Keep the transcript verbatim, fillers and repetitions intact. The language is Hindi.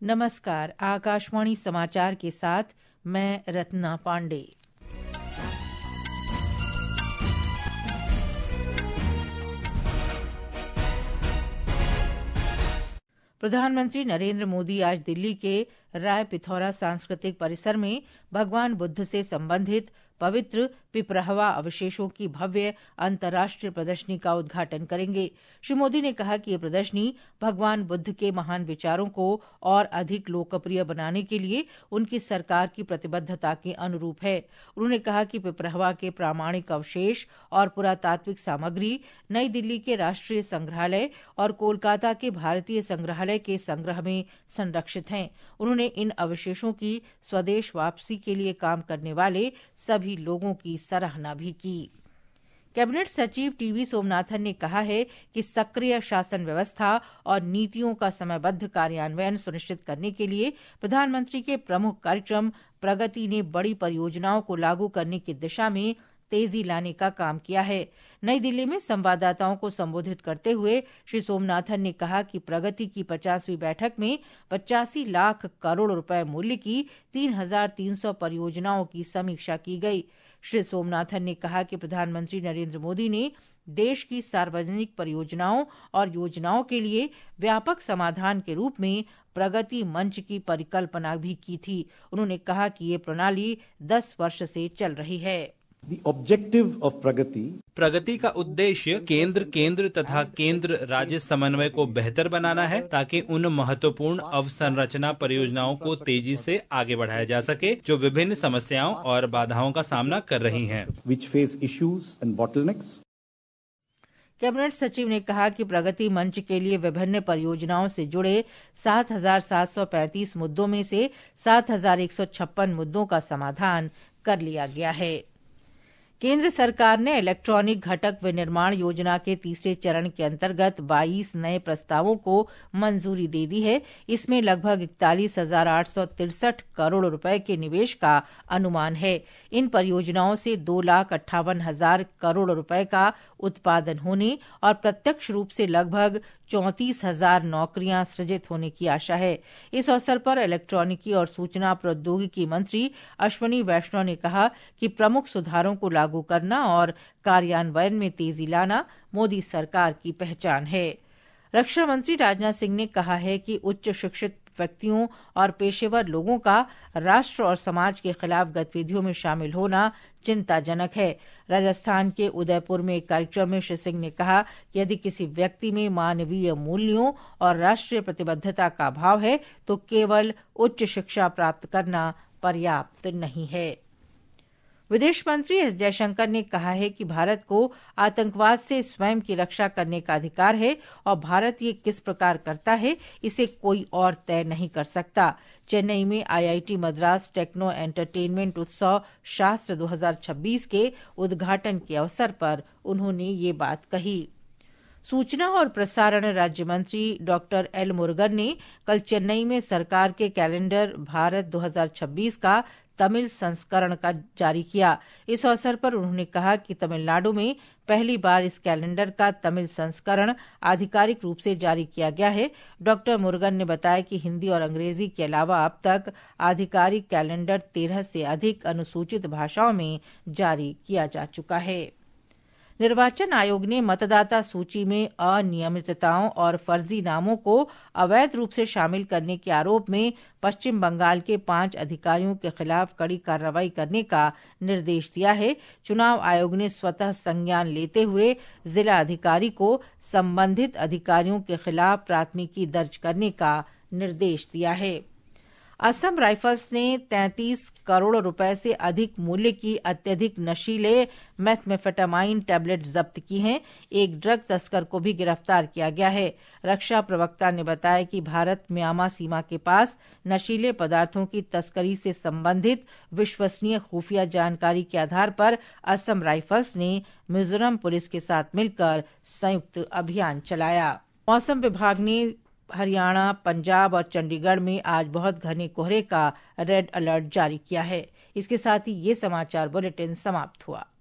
नमस्कार, आकाशवाणी समाचार के साथ मैं रत्ना पांडे। प्रधानमंत्री नरेंद्र मोदी आज दिल्ली के राय पिथौरा सांस्कृतिक परिसर में भगवान बुद्ध से संबंधित पवित्र पिपरहवा अवशेषों की भव्य अंतर्राष्ट्रीय प्रदर्शनी का उद्घाटन करेंगे। श्री मोदी ने कहा कि ये प्रदर्शनी भगवान बुद्ध के महान विचारों को और अधिक लोकप्रिय बनाने के लिए उनकी सरकार की प्रतिबद्धता के अनुरूप है। उन्होंने कहा कि पिपरहवा के प्रामाणिक अवशेष और पुरातात्विक सामग्री नई दिल्ली के राष्ट्रीय संग्रहालय और कोलकाता के भारतीय संग्रहालय के संग्रह में संरक्षित हैं। उन्होंने इन अवशेषों की स्वदेश वापसी के लिए काम करने वाले सभी लोगों की सराहना भी की। कैबिनेट सचिव टीवी सोमनाथन ने कहा है कि सक्रिय शासन व्यवस्था और नीतियों का समयबद्ध कार्यान्वयन सुनिश्चित करने के लिए प्रधानमंत्री के प्रमुख कार्यक्रम प्रगति ने बड़ी परियोजनाओं को लागू करने की दिशा में तेजी लाने का काम किया है। नई दिल्ली में संवाददाताओं को संबोधित करते हुए श्री सोमनाथन ने कहा कि प्रगति की पचासवीं बैठक में पचासी लाख करोड़ रुपए मूल्य की तीन हजार तीन सौ परियोजनाओं की समीक्षा की गई। श्री सोमनाथन ने कहा कि प्रधानमंत्री नरेंद्र मोदी ने देश की सार्वजनिक परियोजनाओं और योजनाओं के लिए व्यापक समाधान के रूप में प्रगति मंच की परिकल्पना भी की थी। उन्होंने कहा कि ये प्रणाली दस वर्ष से चल रही है। The objective of प्रगति प्रगति का उद्देश्य केंद्र केंद्र तथा केंद्र राज्य समन्वय को बेहतर बनाना है ताकि उन महत्वपूर्ण अवसंरचना परियोजनाओं को तेजी से आगे बढ़ाया जा सके जो विभिन्न समस्याओं और बाधाओं का सामना कर रही हैं। which face issues and bottlenecks. Cabinet सचिव ने कहा कि प्रगति मंच के लिए विभिन्न परियोजनाओं से जुड़े सात हजार सात सौ पैंतीस मुद्दों में से सात हजार एक सौ छप्पन मुद्दों का समाधान कर लिया गया है। केंद्र सरकार ने इलेक्ट्रॉनिक घटक विनिर्माण योजना के तीसरे चरण के अंतर्गत बाईस नए प्रस्तावों को मंजूरी दे दी है। इसमें लगभग इकतालीस हजार आठ सौ तिरसठ करोड़ रुपए के निवेश का अनुमान है। इन परियोजनाओं से दो लाख अट्ठावन हजार करोड़ रुपए का उत्पादन होने और प्रत्यक्ष रूप से लगभग चौंतीस हजार नौकरियां सृजित होने की आशा है। इस अवसर पर इलेक्ट्रॉनिकी और सूचना प्रौद्योगिकी मंत्री अश्विनी वैष्णव ने कहा कि प्रमुख सुधारों को लागू करना और कार्यान्वयन में तेजी लाना मोदी सरकार की पहचान है। रक्षा मंत्री राजनाथ सिंह ने कहा है कि उच्च शिक्षित व्यक्तियों और पेशेवर लोगों का राष्ट्र और समाज के खिलाफ गतिविधियों में शामिल होना चिंताजनक है। राजस्थान के उदयपुर में एक कार्यक्रम में श्री सिंह ने कहा कि यदि किसी व्यक्ति में मानवीय मूल्यों और राष्ट्रीय प्रतिबद्धता का अभाव है तो केवल उच्च शिक्षा प्राप्त करना पर्याप्त नहीं है। विदेश मंत्री एस जयशंकर ने कहा है कि भारत को आतंकवाद से स्वयं की रक्षा करने का अधिकार है और भारत ये किस प्रकार करता है इसे कोई और तय नहीं कर सकता। चेन्नई में आईआईटी मद्रास टेक्नो एंटरटेनमेंट उत्सव शास्त्र दो हजार छब्बीस के उद्घाटन के अवसर पर उन्होंने ये बात कही। सूचना और प्रसारण राज्य मंत्री डॉक्टर एल मुरुगन ने कल चेन्नई में सरकार के कैलेंडर भारत दो हजार छब्बीस का तमिल संस्करण का जारी किया। इस अवसर पर उन्होंने कहा कि तमिलनाडु में पहली बार इस कैलेंडर का तमिल संस्करण आधिकारिक रूप से जारी किया गया है। डॉक्टर मुरुगन ने बताया कि हिंदी और अंग्रेजी के अलावा अब तक आधिकारिक कैलेंडर तेरह से अधिक अनुसूचित भाषाओं में जारी किया जा चुका है। निर्वाचन आयोग ने मतदाता सूची में अनियमितताओं और फर्जी नामों को अवैध रूप से शामिल करने के आरोप में पश्चिम बंगाल के पांच अधिकारियों के खिलाफ कड़ी कार्रवाई करने का निर्देश दिया है। चुनाव आयोग ने स्वतः संज्ञान लेते हुए जिला अधिकारी को संबंधित अधिकारियों के खिलाफ प्राथमिकी दर्ज करने का निर्देश दिया है। असम राइफल्स ने तैंतीस करोड़ रुपए से अधिक मूल्य की अत्यधिक नशीले मेथाम्फेटामाइन टैबलेट जब्त की हैं। एक ड्रग तस्कर को भी गिरफ्तार किया गया है। रक्षा प्रवक्ता ने बताया कि भारत म्यांमार सीमा के पास नशीले पदार्थों की तस्करी से संबंधित विश्वसनीय खुफिया जानकारी के आधार पर असम राइफल्स ने मिजोरम पुलिस के साथ मिलकर संयुक्त अभियान चलाया। मौसम विभाग ने हरियाणा, पंजाब और चंडीगढ़ में आज बहुत घने कोहरे का रेड अलर्ट जारी किया है। इसके साथ ही ये समाचार बुलेटिन समाप्त हुआ।